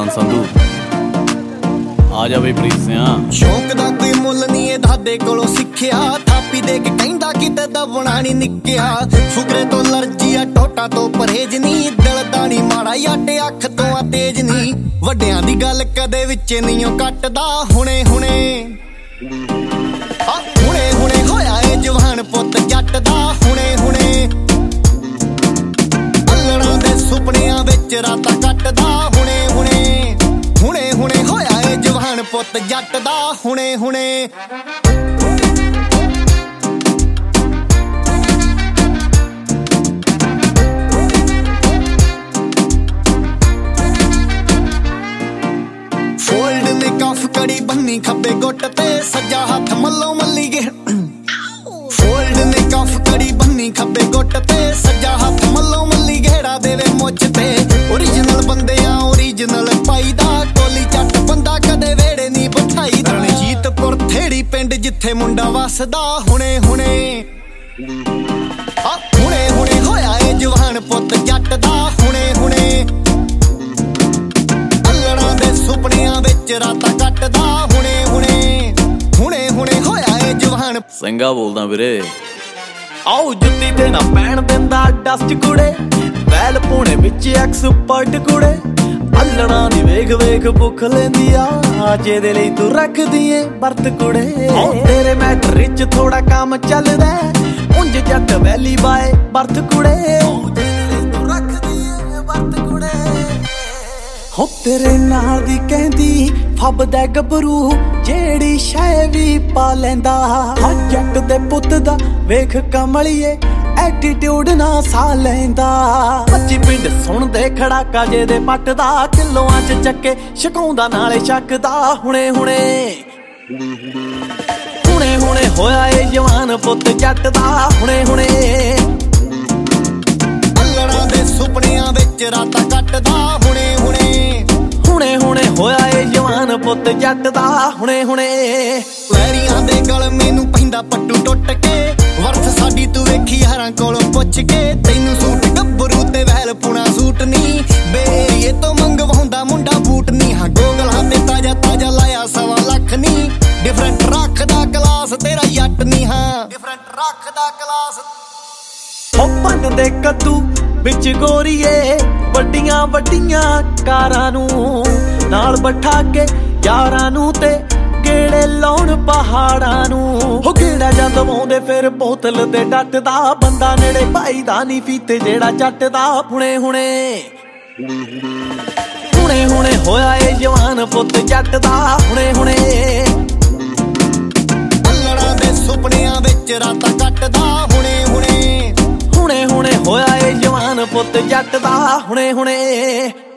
ਸੰਧੂ ਆ ਜਾ ਬਈ ਪ੍ਰੀਤ ਸਿਆ। ਸ਼ੌਕ ਦਾ ਕੋਈ ਮੁੱਲ ਨਹੀਂ ਇਹ ਦਾਦੇ ਕੋਲੋਂ ਸਿੱਖਿਆ, ਥਾਪੀ ਦੇ ਕੇ ਕਹਿੰਦਾ ਕਿਤੇ ਦਬਣਾ ਨਹੀਂ ਨਿੱਕਿਆ। ਫੁਕਰੇ ਤੋਂ ਅਲਰਜੀ ਆ, ਟੋਟਾ ਤੋਂ ਪਰਹੇਜ ਨਹੀਂ, ਦਿਲ ਦਾ ਨਹੀਂ ਮਾੜਾ ਯਾਟੇ ਅੱਖ ਤੋਂ ਆ ਤੇਜ ਨਹੀਂ। ਵੱਡਿਆਂ ਦੀ ਗੱਲ ਕਦੇ ਵਿੱਚ ਨਹੀਂ ਉਹ ਕੱਟਦਾ, ਹੁਣੇ ਹੁਣੇ ਹੁਣੇ ਹੁਣੇ ਹੋਇਆ ਏ ਜਵਾਨ ਪੁੱਤ ਜੱਟ ਦਾ। ਹੁਣੇ ਹੁਣੇ ਅੱਲੜਾਂ ਦੇ ਸੁਪਨਿਆਂ ਵਿੱਚ ਰਾਤਾਂ ਕੱਟਦਾ। ਹੁਣੇ ਹੁਣੇ ਹੁਣੇ ਹੁਣੇ ਹੋਇਆ ਏ ਜਵਾਨ ਪੁੱਤ ਜੱਟ ਦਾ। ਹੁਣੇ ਹੁਣੇ ਫੋਲਡ ਨੇ ਕਫ ਕੜੀ ਬੰਨੀ ਖੱਬੇ ਗੁੱਟ ਤੇ, ਸੱਜਾ ਹੱਥ ਮੱਲੋ ਮੱਲੀ ਗੇ। ਫੋਲਡ ਨੇ ਕਫ ਕੜੀ ਬੰਨੀ ਖੱਬੇ ਗੁੱਟ ਤੇ, ਸੱਜਾ ਹੱਥ ਮੱਲੋ ਮੱਲੀ ਘੇੜਾ ਦੇਵੇ ਮੁੱਛ ਤੇ। ਓਰੀਜਨਲ ਬੰਦਿਆਂ ਓਰੀਜਨਲ ਪਾਈਦਾ, ਕੋਲੀ ਚੱਟ ਬੰਦਾ ਕਦੇ ਵੇੜੇ ਨਹੀਂ ਬਿਠਾਈ। ਰਣਜੀਤਪੁਰ ਥੇੜੀ ਪਿੰਡ ਜਿੱਥੇ ਮੁੰਡਾ ਵਸਦਾ। ਹੁਣੇ ਹੁਣੇ ਹੁਣੇ ਹੁਣੇ ਹੋਇਆ ਏ ਜਵਾਨ ਪੁੱਤ ਜੱਟ ਦਾ। ਹੁਣੇ ਹੁਣੇ ਅੱਲੜਾਂ ਦੇ ਸੁਪਨਿਆਂ ਵਿੱਚ ਰਾਤਾਂ ਕੱਟਦਾ। ਹੁਣੇ ਹੁਣੇ ਹੁਣੇ ਹੁਣੇ ਹੋਇਆ ਏ ਜਵਾਨ। ਸਿੰਘਾ ਬੋਲਦਾ ਵੀਰੇ। ਆਓ ਜੁੱਤੀ ਤੇ ਨਾ ਪੈਣ ਦਿੰਦਾ ਡਸਟ ਕੁੜੇ, ਵੈਲ ਪੂਣੇ ਵਿੱਚ ਐਕਸਪਰਟ ਕੁੜੇ। ਅੱਲੜਾਂ ਦੀ ਵੇਖ ਵੇਖ ਭੁੱਖ ਲੈਂਦੀ ਆ, ਜਿਹਦੇ ਲਈ ਤੂੰ ਰੱਖਦੀ ਏ ਵਰਤ ਕੁੜੇ। ਤੇਰੇ ਮੈਟਰ ਵਿੱਚ ਥੋੜਾ ਕੰਮ ਚੱਲਦਾ, ਉਂਝ ਜੱਟ ਵੈਲੀ ਬਾਏ ਵਰਤ ਕੁੜੇ। ਜਿਹਦੇ ਲਈ ਤੂੰ ਰੱਖਦੀ ਏ ਵਰਤ ਕੁੜੇ। ਹੋ ਤੇਰੇ ਨਾਲ ਦੀ ਕਹਿੰਦੀ ਫੱਬਦਾ ਗੱਭਰੂ, ਜਿਹੜੀ ਸ਼ੈ ਵੀ ਪਾ ਲੈਂਦਾ। ਜੱਟ ਦੇ ਪੁੱਤ ਦਾ ਵੇਖ ਕਮਲੀਏ, ਐਟੀਟਿਊਡ ਨਾ ਸਾਹ ਲੈਂਦਾ। 25 ਪਿੰਡ ਸੁਣਦੇ ਖੜਾਕਾ ਜਿਹਦੇ ਪੱਟ ਦਾ, ਕਿਲੋਆਂ ਚ ਚੱਕੇ ਛਕਾਉਂਦਾ ਨਾਲੇ ਛੱਕਦਾ। ਹੁਣੇ ਹੁਣੇ ਹੁਣੇ ਹੁਣੇ ਹੋਇਆ ਏ ਜਵਾਨ ਪੁੱਤ ਜੱਟ ਦਾ। ਹੁਣੇ ਹੁਣੇ ਅੱਲੜਾਂ ਦੇ ਸੁਪਨਿਆਂ ਵਿੱਚ ਰਾਤਾਂ ਕੱਟਦਾ। ਹੁਣੇ ਹੁਣੇ ਹੁਣੇ ਹੁਣੇ ਹੋਇਆ ਏ ਜਵਾਨ ਪੁੱਤ ਜੱਟ ਦਾ। ਹੁਣੇ ਹੁਣੇ ਵੈਰੀਆਂ ਦੇ ਗਲ ਮੈਨੂੰ ਪੈਂਦਾ ਪੱਟੂ ਟੁੱਟ ਕੇ, ਵਰਥ ਸਾਡੀ ਤੂੰ ਵੇਖੀ ਹਰਾਂ ਕੋਲੋਂ ਪੁੱਛ ਕੇ। ਤੈਨੂੰ ਸੂਟ ਗੱਭਰੂ ਤੇ ਵੈਲ ਪੁਣਾ ਸੂਟ ਨਹੀਂ, ਬੇਰੀਏ ਤੋਂ ਮੰਗਵਾਉਂਦਾ ਮੁੰਡਾ ਬੂਟ ਨਹੀਂ। ਹਾਂ ਗੋਗਲਾਂ ਤੇ ਤਾਜਾ ਤਾਜਾ ਲਾਇਆ 1.25 ਲੱਖ ਨਹੀਂ, ਡਿਫਰੈਂਟ ਰੱਖਦਾ ਕਲਾਸ ਤੇਰਾ ਜੱਟ ਨਹੀਂ। ਹਾਂ ਡਿਫਰੈਂਟ ਰੱਖਦਾ ਕਲਾਸ। ਉਹ ਭੰਨ ਦੇ ਕੱਦੂ ਵਿੱਚ ਗੋਰੀਏ, ਵੱਡੀਆਂ ਵੱਡੀਆਂ ਕਾਰਾਂ ਨੂੰ ਨਾਲ ਬਿਠਾ ਕੇ ਯਾਰਾਂ ਨੂੰ, ਤੇ ਗੇੜੇ ਲਾਉਣ ਪਹਾੜਾਂ ਨੂੰ। ਹੋ ਗੇੜਾ ਜਾਂ ਦਵਾਉਂਦੇ ਫਿਰ ਬੋਤਲ ਤੇ ਡੱਟਦਾ, ਬੰਦਾ ਨੇੜੇ ਭਾਈ ਦਾ ਨਹੀਂ ਫੀਤੇ ਜਿਹੜਾ ਚੱਟਦਾ। ਹੁਣੇ ਹੁਣੇ ਹੁਣੇ ਹੁਣੇ ਹੋਇਆ ਏ ਜਵਾਨ ਪੁੱਤ ਜੱਟ ਦਾ। ਹੁਣੇ ਹੁਣੇ ਅੱਲੜਾਂ ਦੇ ਸੁਪਨਿਆਂ ਵਿੱਚ ਰਾਤਾਂ ਕੱਟਦਾ। ਹੁਣੇ ਹੁਣੇ ਹੁਣੇ ਹੁਣੇ ਹੋਇਆ ਏ ਜਵਾਨ ਪੁੱਤ ਜੱਟ ਦਾ। ਹੁਣੇ ਹੁਣੇ